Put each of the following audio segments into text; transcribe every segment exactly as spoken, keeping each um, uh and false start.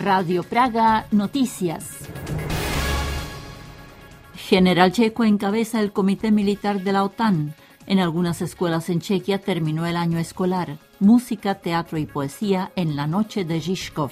Radio Praga Noticias. General Checo encabeza el Comité Militar de la OTAN. En algunas escuelas en Chequia terminó el año escolar. Música, teatro y poesía en la noche de Žižkov.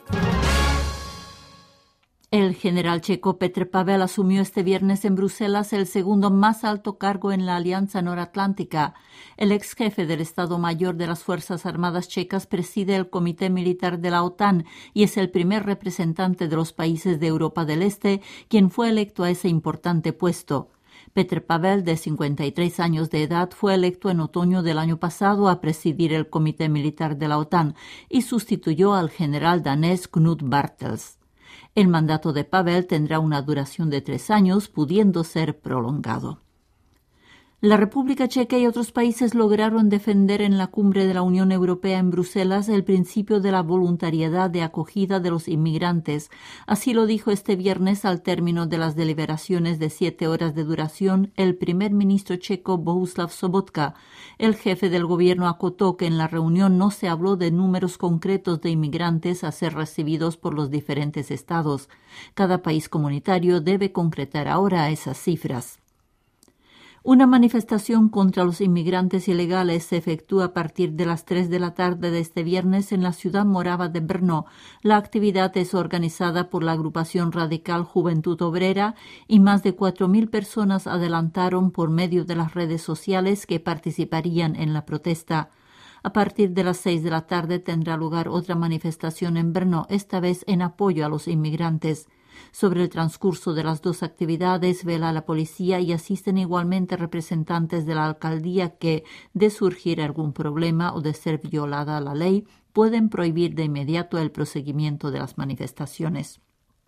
El general checo Petr Pavel asumió este viernes en Bruselas el segundo más alto cargo en la Alianza Noratlántica. El ex jefe del Estado Mayor de las Fuerzas Armadas checas preside el Comité Militar de la OTAN y es el primer representante de los países de Europa del Este quien fue electo a ese importante puesto. Petr Pavel, de cincuenta y tres años de edad, fue electo en otoño del año pasado a presidir el Comité Militar de la OTAN y sustituyó al general danés Knut Bartels. El mandato de Pavel tendrá una duración de tres años, pudiendo ser prolongado. La República Checa y otros países lograron defender en la cumbre de la Unión Europea en Bruselas el principio de la voluntariedad de acogida de los inmigrantes. Así lo dijo este viernes al término de las deliberaciones de siete horas de duración el primer ministro checo Bohuslav Sobotka. El jefe del gobierno acotó que en la reunión no se habló de números concretos de inmigrantes a ser recibidos por los diferentes estados. Cada país comunitario debe concretar ahora esas cifras. Una manifestación contra los inmigrantes ilegales se efectúa a partir de las tres de la tarde de este viernes en la ciudad morava de Brno. La actividad es organizada por la agrupación radical Juventud Obrera y más de cuatro mil personas adelantaron por medio de las redes sociales que participarían en la protesta. A partir de las seis de la tarde tendrá lugar otra manifestación en Brno, esta vez en apoyo a los inmigrantes. Sobre el transcurso de las dos actividades vela la policía y asisten igualmente representantes de la alcaldía que, de surgir algún problema o de ser violada la ley, pueden prohibir de inmediato el proseguimiento de las manifestaciones.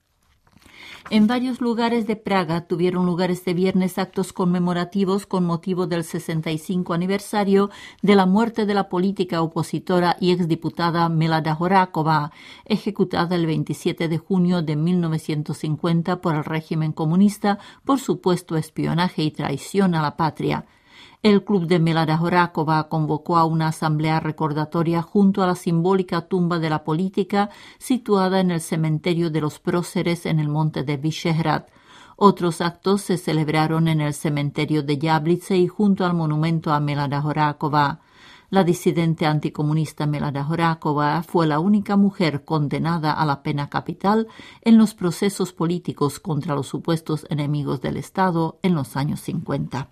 En varios lugares de Praga tuvieron lugar este viernes actos conmemorativos con motivo del sesenta y cinco aniversario de la muerte de la política opositora y exdiputada Milada Horáková, ejecutada el veintisiete de junio de mil novecientos cincuenta por el régimen comunista por supuesto espionaje y traición a la patria. El club de Milada Horáková convocó a una asamblea recordatoria junto a la simbólica tumba de la política situada en el cementerio de los próceres en el monte de Vyšehrad. Otros actos se celebraron en el cementerio de Jablitze y junto al monumento a Milada Horáková. La disidente anticomunista Milada Horáková fue la única mujer condenada a la pena capital en los procesos políticos contra los supuestos enemigos del Estado en los años cincuenta.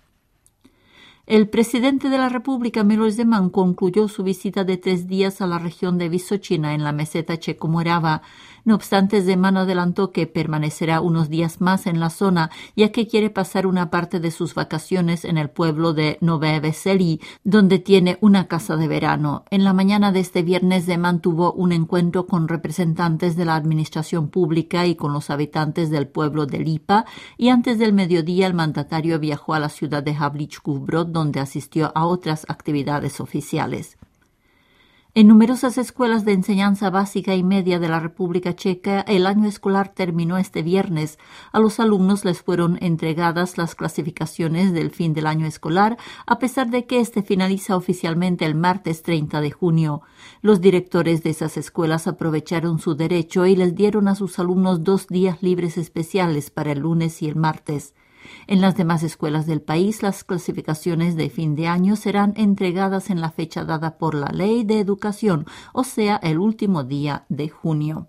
El presidente de la República, Miloš Zeman, concluyó su visita de tres días a la región de Vysočina en la meseta checo-morava. No obstante, Zeman adelantó que permanecerá unos días más en la zona, ya que quiere pasar una parte de sus vacaciones en el pueblo de Nové Veselí, donde tiene una casa de verano. En la mañana de este viernes, Zeman tuvo un encuentro con representantes de la administración pública y con los habitantes del pueblo de Lipa, y antes del mediodía el mandatario viajó a la ciudad de Havlíčkův Brod, donde asistió a otras actividades oficiales. En numerosas escuelas de enseñanza básica y media de la República Checa, el año escolar terminó este viernes. A los alumnos les fueron entregadas las clasificaciones del fin del año escolar, a pesar de que este finaliza oficialmente el martes treinta de junio. Los directores de esas escuelas aprovecharon su derecho y les dieron a sus alumnos dos días libres especiales para el lunes y el martes. En las demás escuelas del país, las clasificaciones de fin de año serán entregadas en la fecha dada por la Ley de Educación, o sea, el último día de junio.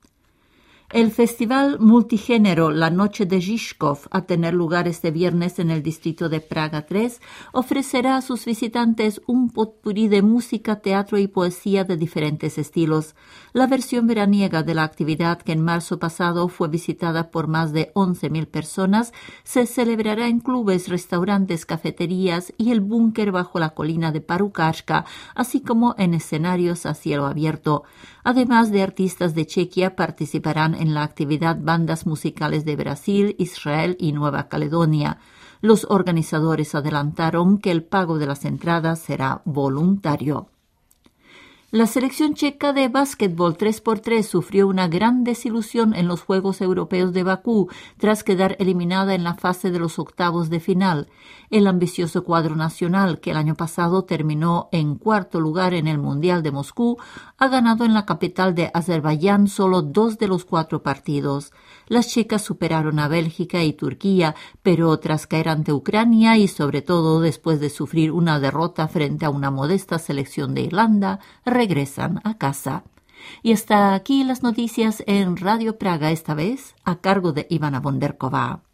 El festival multigénero La Noche de Žižkov, a tener lugar este viernes en el distrito de Praga tres, ofrecerá a sus visitantes un potpourri de música, teatro y poesía de diferentes estilos. La versión veraniega de la actividad, que en marzo pasado fue visitada por más de once mil personas, se celebrará en clubes, restaurantes, cafeterías y el búnker bajo la colina de Parukáška, así como en escenarios a cielo abierto. Además de artistas de Chequia, participarán en la actividad bandas musicales de Brasil, Israel y Nueva Caledonia. Los organizadores adelantaron que el pago de las entradas será voluntario. La selección checa de básquetbol tres por tres sufrió una gran desilusión en los Juegos Europeos de Bakú tras quedar eliminada en la fase de los octavos de final. El ambicioso cuadro nacional, que el año pasado terminó en cuarto lugar en el Mundial de Moscú, ha ganado en la capital de Azerbaiyán solo dos de los cuatro partidos. Las checas superaron a Bélgica y Turquía, pero tras caer ante Ucrania y sobre todo después de sufrir una derrota frente a una modesta selección de Irlanda, regresan a casa. Y hasta aquí las noticias en Radio Praga, esta vez a cargo de Ivana Bonderková.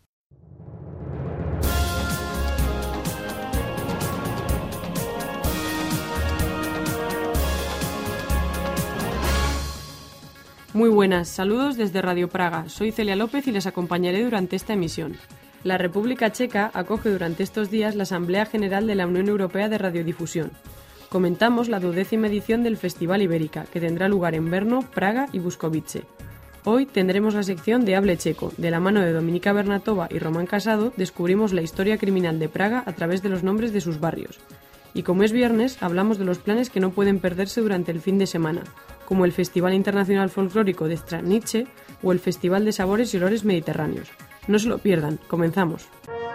Muy buenas, saludos desde Radio Praga. Soy Celia López y les acompañaré durante esta emisión. La República Checa acoge durante estos días la Asamblea General de la Unión Europea de Radiodifusión. Comentamos la duodécima edición del Festival Ibérica, que tendrá lugar en Brno, Praga y Buskovice. Hoy tendremos la sección de Hable Checo. De la mano de Dominika Bernatova y Román Casado descubrimos la historia criminal de Praga a través de los nombres de sus barrios. Y como es viernes, hablamos de los planes que no pueden perderse durante el fin de semana, como el Festival Internacional Folclórico de Stradnice o el Festival de Sabores y Olores Mediterráneos. No se lo pierdan, comenzamos.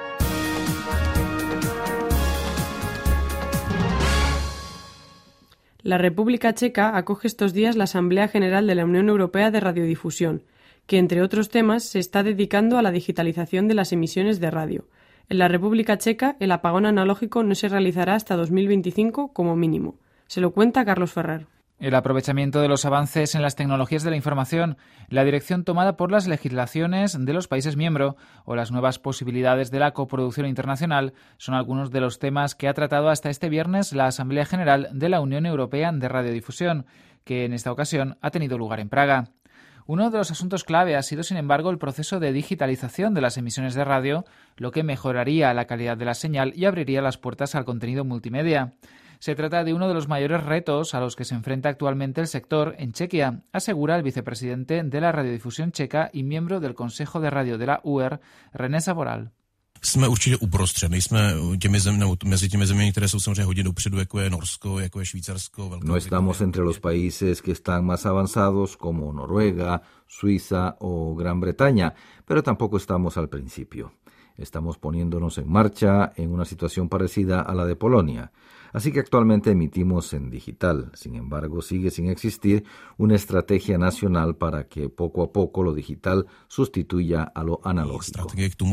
La República Checa acoge estos días la Asamblea General de la Unión Europea de Radiodifusión, que entre otros temas se está dedicando a la digitalización de las emisiones de radio. En la República Checa el apagón analógico no se realizará hasta dos mil veinticinco como mínimo. Se lo cuenta Carlos Ferrer. El aprovechamiento de los avances en las tecnologías de la información, la dirección tomada por las legislaciones de los países miembros o las nuevas posibilidades de la coproducción internacional son algunos de los temas que ha tratado hasta este viernes la Asamblea General de la Unión Europea de Radiodifusión, que en esta ocasión ha tenido lugar en Praga. Uno de los asuntos clave ha sido, sin embargo, el proceso de digitalización de las emisiones de radio, lo que mejoraría la calidad de la señal y abriría las puertas al contenido multimedia. Se trata de uno de los mayores retos a los que se enfrenta actualmente el sector en Chequia, asegura el vicepresidente de la radiodifusión checa y miembro del Consejo de Radio de la U E R, René Zavoral. Jsme určitě uprostřed, nejsme těmi zeměmi, mezi těmi zeměmi, které jsou samozřejmě hodně dopředu, jako je Norsko, jako je Švýcarsko. Velká no estamos entre los países que están más avanzados como Noruega, Suiza o Gran Bretaña, pero tampoco estamos al principio. Estamos poniéndonos en marcha en una situación parecida a la de Polonia. Así que actualmente emitimos en digital. Sin embargo, sigue sin existir una estrategia nacional para que poco a poco lo digital sustituya a lo analógico.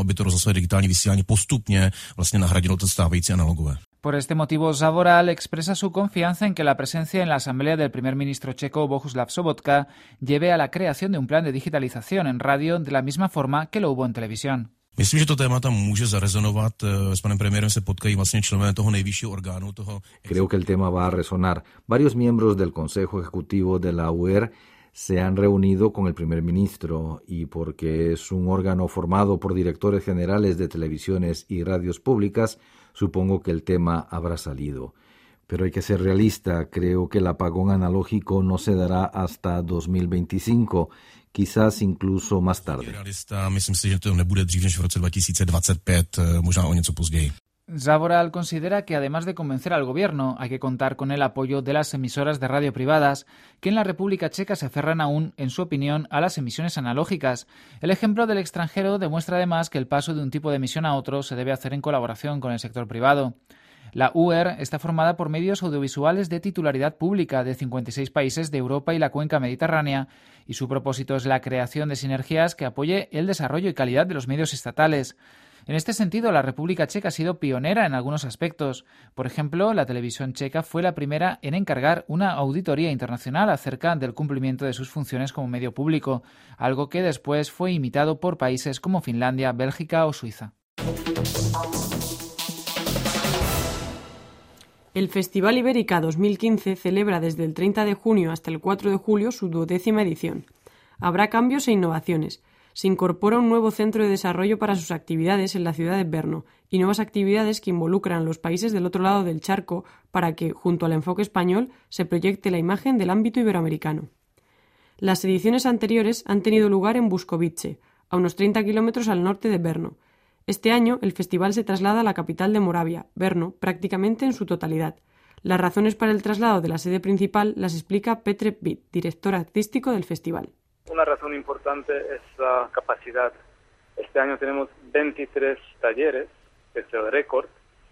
Por este motivo, Zavoral expresa su confianza en que la presencia en la asamblea del primer ministro checo Bohuslav Sobotka lleve a la creación de un plan de digitalización en radio de la misma forma que lo hubo en televisión. Myslím, že to témata může zarezonovat. S panem premiérem se potkají vlastně členové toho nejvyššího orgánu. Toho... Creo que el tema va a resonar. Varios miembros del Consejo Ejecutivo de la U E R se han reunido con el primer ministro y porque es un órgano formado por directores generales de televisiones y radios públicas, supongo que el tema habrá salido. Pero hay que ser realista. Creo que el apagón analógico no se dará hasta dos mil veinticinco, quizás incluso más tarde. Myslím si, že to nebude dřív než v roce dva tisíce dvacet pět, možná o něco později. Zavoral considera que además de convencer al gobierno, hay que contar con el apoyo de las emisoras de radio privadas, que en la República Checa se aferran aún, en su opinión, a las emisiones analógicas. El ejemplo del extranjero demuestra además que el paso de un tipo de emisión a otro se debe hacer en colaboración con el sector privado. La U E R está formada por medios audiovisuales de titularidad pública de cincuenta y seis países de Europa y la cuenca mediterránea, y su propósito es la creación de sinergias que apoye el desarrollo y calidad de los medios estatales. En este sentido, la República Checa ha sido pionera en algunos aspectos. Por ejemplo, la televisión checa fue la primera en encargar una auditoría internacional acerca del cumplimiento de sus funciones como medio público, algo que después fue imitado por países como Finlandia, Bélgica o Suiza. El Festival Ibérica dos mil quince celebra desde el treinta de junio hasta el cuatro de julio su duodécima edición. Habrá cambios e innovaciones. Se incorpora un nuevo centro de desarrollo para sus actividades en la ciudad de Brno y nuevas actividades que involucran a los países del otro lado del charco para que, junto al enfoque español, se proyecte la imagen del ámbito iberoamericano. Las ediciones anteriores han tenido lugar en Buskovice, a unos treinta kilómetros al norte de Brno. Este año el festival se traslada a la capital de Moravia, Brno, prácticamente en su totalidad. Las razones para el traslado de la sede principal las explica Petr Bit, director artístico del festival. Una razón importante es la capacidad. Este año tenemos veintitrés talleres, que es el récord,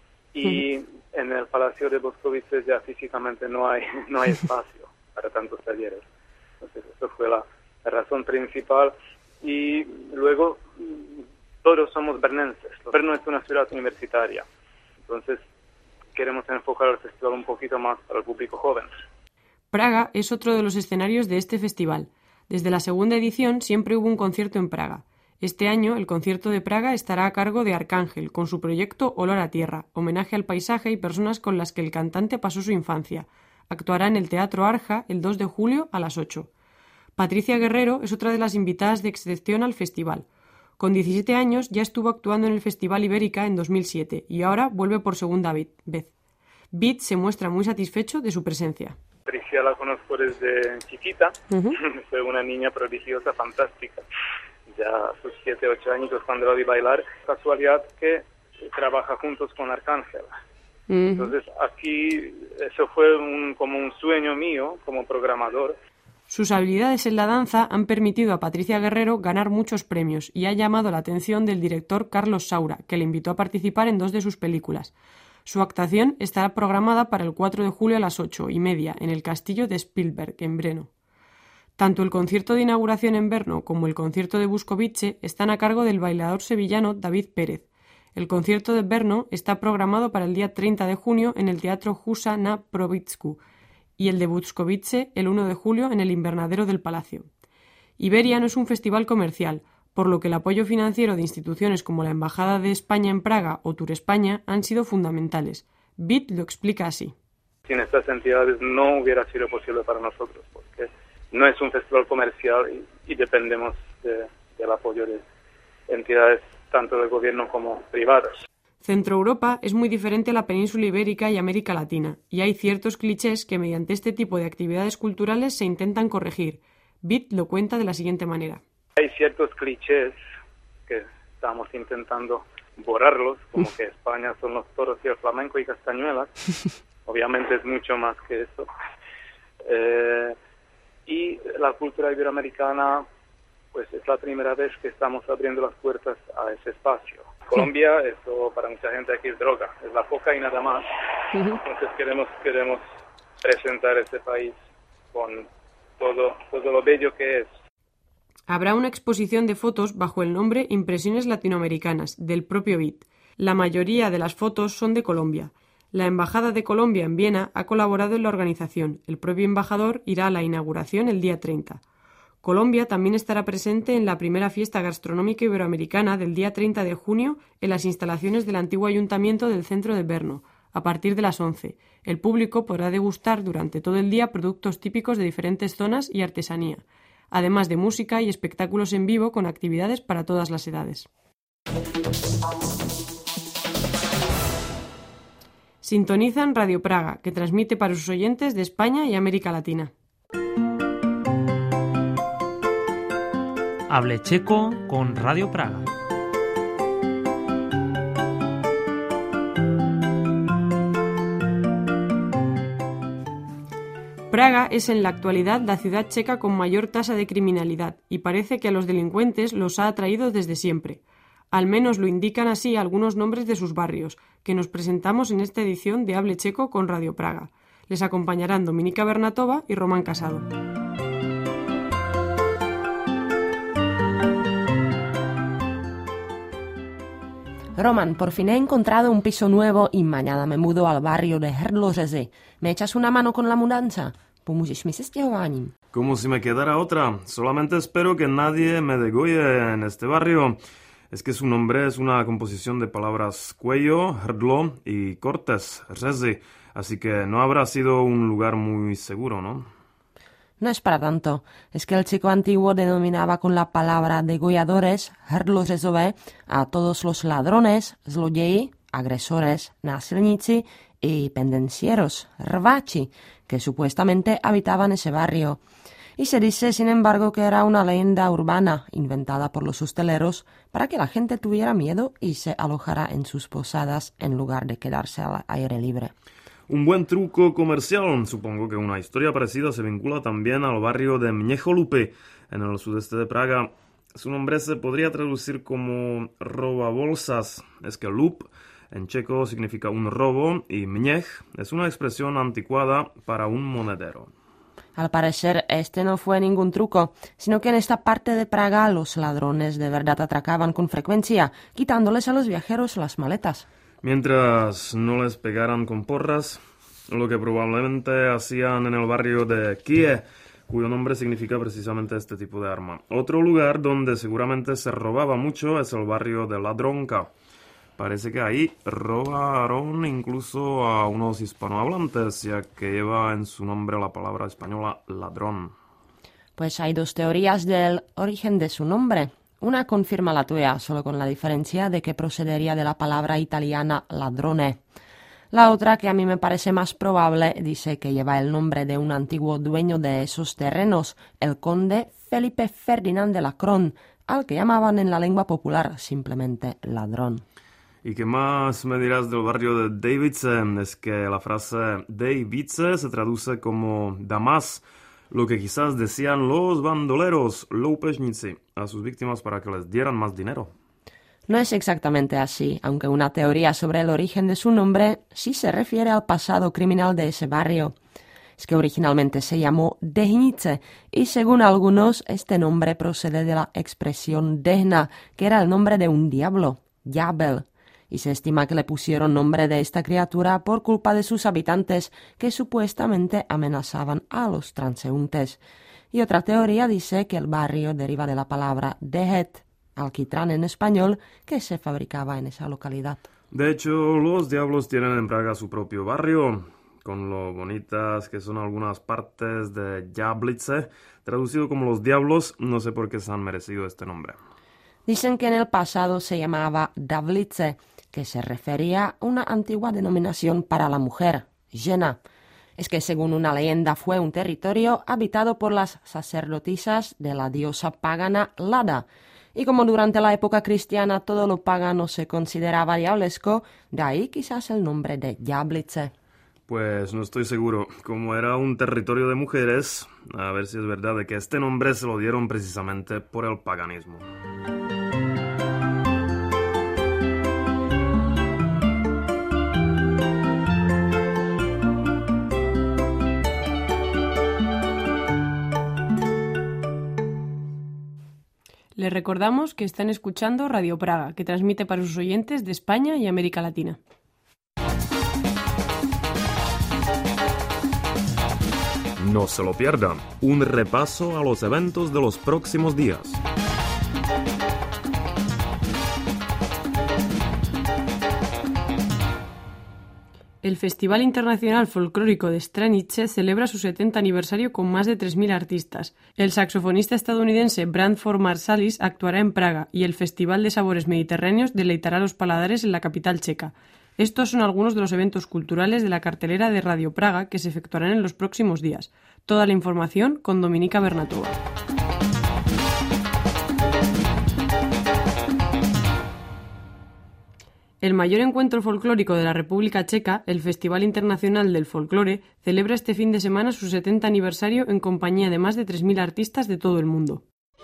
y uh-huh. en el Palacio de Boskovice ya físicamente no hay no hay espacio para tantos talleres. Entonces, eso fue la, la razón principal. Y luego, todos somos bernenses. Brno es una ciudad universitaria. Entonces, queremos enfocar el festival un poquito más para el público joven. Praga es otro de los escenarios de este festival. Desde la segunda edición siempre hubo un concierto en Praga. Este año el concierto de Praga estará a cargo de Arcángel, con su proyecto Olor a Tierra, homenaje al paisaje y personas con las que el cantante pasó su infancia. Actuará en el Teatro Arja el dos de julio a las ocho. Patricia Guerrero es otra de las invitadas de excepción al festival. Con diecisiete años ya estuvo actuando en el Festival Ibérica en dos mil siete y ahora vuelve por segunda vez. Bit se muestra muy satisfecho de su presencia. Patricia la conozco desde chiquita, uh-huh. Fue una niña prodigiosa, fantástica. Ya a sus siete, ocho años cuando la vi bailar, casualidad que trabaja juntos con Arcángel. Uh-huh. Entonces aquí eso fue un, como un sueño mío como programador. Sus habilidades en la danza han permitido a Patricia Guerrero ganar muchos premios y ha llamado la atención del director Carlos Saura, que le invitó a participar en dos de sus películas. Su actuación estará programada para el cuatro de julio a las ocho y media en el Castillo de Spielberg, en Brno. Tanto el concierto de inauguración en Brno como el concierto de Boskovice están a cargo del bailador sevillano David Pérez. El concierto de Brno está programado para el día treinta de junio en el Teatro Husa na Provitsku, y el de Boskovice el uno de julio en el invernadero del Palacio. Iberia no es un festival comercial, por lo que el apoyo financiero de instituciones como la Embajada de España en Praga o Tour España han sido fundamentales. Bit lo explica así. Sin estas entidades no hubiera sido posible para nosotros, porque no es un festival comercial y, y dependemos de, del apoyo de entidades tanto del gobierno como privadas. Centroeuropa es muy diferente a la península ibérica y América Latina, y hay ciertos clichés que mediante este tipo de actividades culturales se intentan corregir. Bit lo cuenta de la siguiente manera. Hay ciertos clichés que estamos intentando borrarlos, como que España son los toros y el flamenco y castañuelas. Obviamente es mucho más que eso. Eh, y la cultura iberoamericana, pues es la primera vez que estamos abriendo las puertas a ese espacio. Colombia, eso para mucha gente aquí es droga, es la coca y nada más. Uh-huh. Entonces queremos queremos presentar este país con todo, todo lo bello que es. Habrá una exposición de fotos bajo el nombre Impresiones Latinoamericanas, del propio Bit. La mayoría de las fotos son de Colombia. La Embajada de Colombia en Viena ha colaborado en la organización. El propio embajador irá a la inauguración el día treinta. Colombia también estará presente en la primera fiesta gastronómica iberoamericana del día treinta de junio en las instalaciones del antiguo ayuntamiento del centro de Brno, a partir de las once. El público podrá degustar durante todo el día productos típicos de diferentes zonas y artesanía, además de música y espectáculos en vivo con actividades para todas las edades. Sintonizan Radio Praga, que transmite para sus oyentes de España y América Latina. Hable checo con Radio Praga. Praga es en la actualidad la ciudad checa con mayor tasa de criminalidad y parece que a los delincuentes los ha atraído desde siempre. Al menos lo indican así algunos nombres de sus barrios, que nos presentamos en esta edición de Hable Checo con Radio Praga. Les acompañarán Dominika Bernatova y Román Casado. Roman, por fin he encontrado un piso nuevo y mañana me mudo al barrio de Hrdlořezy. ¿Me echas una mano con la mudanza? Pomůžeš mi se stěhováním. Como si me quedara otra. Solamente espero que nadie me degolle en este barrio. Es que su nombre es una composición de palabras cuello, hrdlo y cortes, řezy. Así que no habrá sido un lugar muy seguro, ¿no? No es para tanto. Es que el chico antiguo denominaba con la palabra degolladores, hrdlořezové, a todos los ladrones, zloději, agresores, násilníci y pendencieros, rváči, que supuestamente habitaban ese barrio. Y se dice, sin embargo, que era una leyenda urbana inventada por los hosteleros para que la gente tuviera miedo y se alojara en sus posadas en lugar de quedarse al aire libre. Un buen truco comercial. Supongo que una historia parecida se vincula también al barrio de Měcholupi, en el sudeste de Praga. Su nombre se podría traducir como roba bolsas. Es que lup en checo significa un robo y Měch es una expresión anticuada para un monedero. Al parecer, este no fue ningún truco, sino que en esta parte de Praga los ladrones de verdad atracaban con frecuencia, quitándoles a los viajeros las maletas. Mientras no les pegaran con porras, lo que probablemente hacían en el barrio de Kije, cuyo nombre significa precisamente este tipo de arma. Otro lugar donde seguramente se robaba mucho es el barrio de Ladronka. Parece que ahí robaron incluso a unos hispanohablantes, ya que lleva en su nombre la palabra española ladrón. Pues hay dos teorías del origen de su nombre. Una confirma la tuya, solo con la diferencia de que procedería de la palabra italiana ladrone. La otra, que a mí me parece más probable, dice que lleva el nombre de un antiguo dueño de esos terrenos, el conde Felipe Ferdinand de la Cron, al que llamaban en la lengua popular simplemente ladrón. ¿Y qué más me dirás del barrio de Davice? Es que la frase Davice se traduce como Damas, lo que quizás decían los bandoleros, loupežníci, a sus víctimas para que les dieran más dinero. No es exactamente así, aunque una teoría sobre el origen de su nombre sí se refiere al pasado criminal de ese barrio. Es que originalmente se llamó Dehnice y según algunos este nombre procede de la expresión Dehna, que era el nombre de un diablo, Diabel, y se estima que le pusieron nombre de esta criatura por culpa de sus habitantes que supuestamente amenazaban a los transeúntes. Y otra teoría dice que el barrio deriva de la palabra dehet, alquitrán en español, que se fabricaba en esa localidad. De hecho, los diablos tienen en Praga su propio barrio, con lo bonitas que son algunas partes de Jablice, traducido como los diablos. No sé por qué se han merecido este nombre. Dicen que en el pasado se llamaba Davlice, que se refería a una antigua denominación para la mujer, Žena. Es que según una leyenda fue un territorio habitado por las sacerdotisas de la diosa pagana Lada, y como durante la época cristiana todo lo pagano se consideraba diablesco, de ahí quizás el nombre de Jablice. Pues no estoy seguro. Como era un territorio de mujeres, a ver si es verdad de que este nombre se lo dieron precisamente por el paganismo. Les recordamos que están escuchando Radio Praga, que transmite para sus oyentes de España y América Latina. No se lo pierdan, un repaso a los eventos de los próximos días. El Festival Internacional Folclórico de Stranice celebra su setenta aniversario con más de tres mil artistas. El saxofonista estadounidense Branford Marsalis actuará en Praga y el Festival de Sabores Mediterráneos deleitará los paladares en la capital checa. Estos son algunos de los eventos culturales de la cartelera de Radio Praga que se efectuarán en los próximos días. Toda la información con Dominika Bernatova. El mayor encuentro folclórico de la República Checa, el Festival Internacional del Folclore, celebra este fin de semana su setenta aniversario en compañía de más de tres mil artistas de todo el mundo.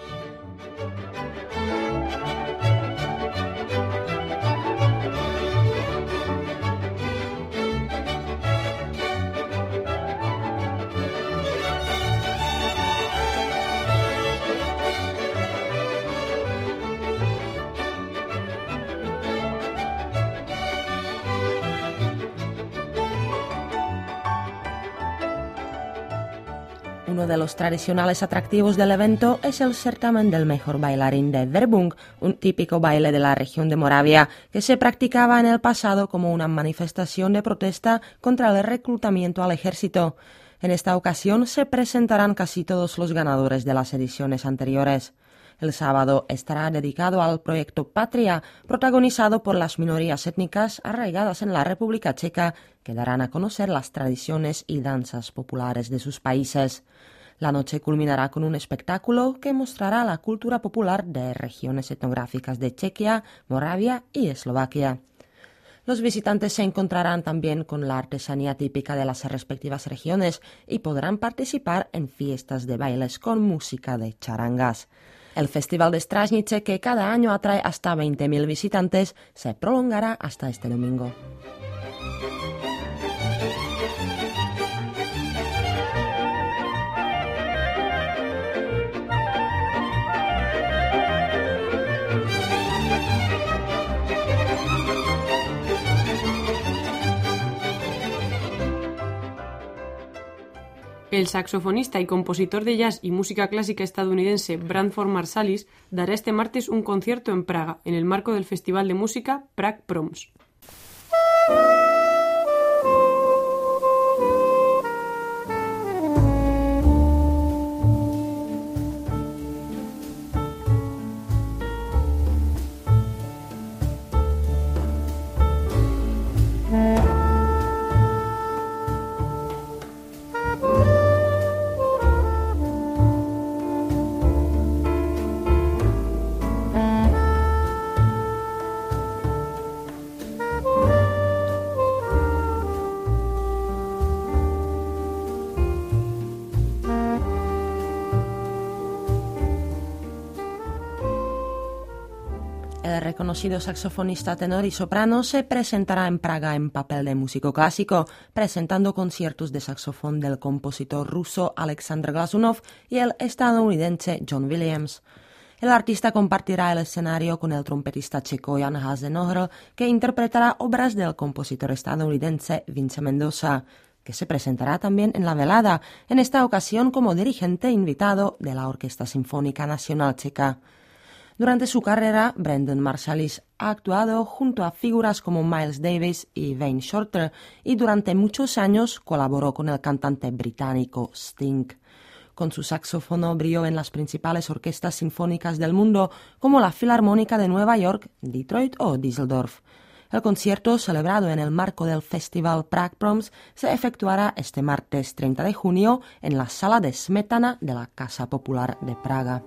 Uno de los tradicionales atractivos del evento es el certamen del mejor bailarín de Werbung, un típico baile de la región de Moravia que se practicaba en el pasado como una manifestación de protesta contra el reclutamiento al ejército. En esta ocasión se presentarán casi todos los ganadores de las ediciones anteriores. El sábado estará dedicado al proyecto Patria, protagonizado por las minorías étnicas arraigadas en la República Checa, que darán a conocer las tradiciones y danzas populares de sus países. La noche culminará con un espectáculo que mostrará la cultura popular de regiones etnográficas de Chequia, Moravia y Eslovaquia. Los visitantes se encontrarán también con la artesanía típica de las respectivas regiones y podrán participar en fiestas de bailes con música de charangas. El Festival de Strážnice, que cada año atrae hasta veinte mil visitantes, se prolongará hasta este domingo. El saxofonista y compositor de jazz y música clásica estadounidense Branford Marsalis dará este martes un concierto en Praga, en el marco del Festival de Música Prague Proms. El reconocido saxofonista tenor y soprano se presentará en Praga en papel de músico clásico, presentando conciertos de saxofón del compositor ruso Alexander Glazunov y el estadounidense John Williams. El artista compartirá el escenario con el trompetista checo Jan Hasenöhrl, que interpretará obras del compositor estadounidense Vince Mendoza, que se presentará también en la velada, en esta ocasión como dirigente invitado de la Orquesta Sinfónica Nacional Checa. Durante su carrera, Branford Marsalis ha actuado junto a figuras como Miles Davis y Wayne Shorter y durante muchos años colaboró con el cantante británico Sting. Con su saxófono brilló en las principales orquestas sinfónicas del mundo como la Filarmónica de Nueva York, Detroit o Düsseldorf. El concierto, celebrado en el marco del Festival Prague Proms, se efectuará este martes treinta de junio en la Sala de Smetana de la Casa Popular de Praga.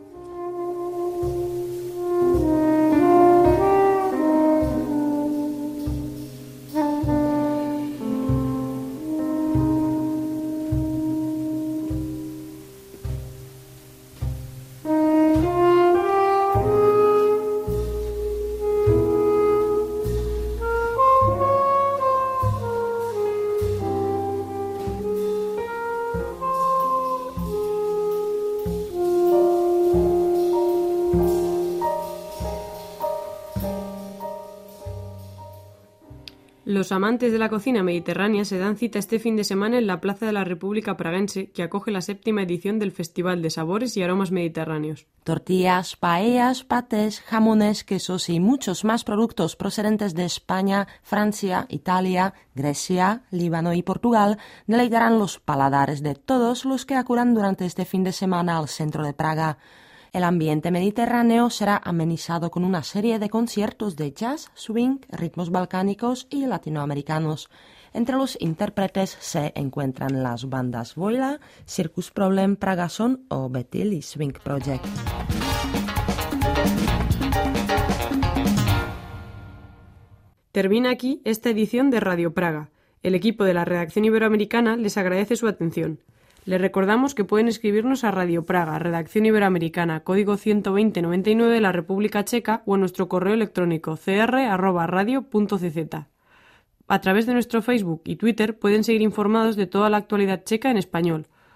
Los amantes de la cocina mediterránea se dan cita este fin de semana en la Plaza de la República Praguense, que acoge la séptima edición del Festival de Sabores y Aromas Mediterráneos. Tortillas, paellas, patés, jamones, quesos y muchos más productos procedentes de España, Francia, Italia, Grecia, Líbano y Portugal deleitarán los paladares de todos los que acudan durante este fin de semana al centro de Praga. El ambiente mediterráneo será amenizado con una serie de conciertos de jazz, swing, ritmos balcánicos y latinoamericanos. Entre los intérpretes se encuentran las bandas Voila, Circus Problem, Praga Son o Betil y Swing Project. Termina aquí esta edición de Radio Praga. El equipo de la redacción iberoamericana les agradece su atención. Les recordamos que pueden escribirnos a Radio Praga, Redacción Iberoamericana, código ciento veinte noventa y nueve de la República Checa o a nuestro correo electrónico c r arroba radio punto c z. A través de nuestro Facebook y Twitter pueden seguir informados de toda la actualidad checa en español.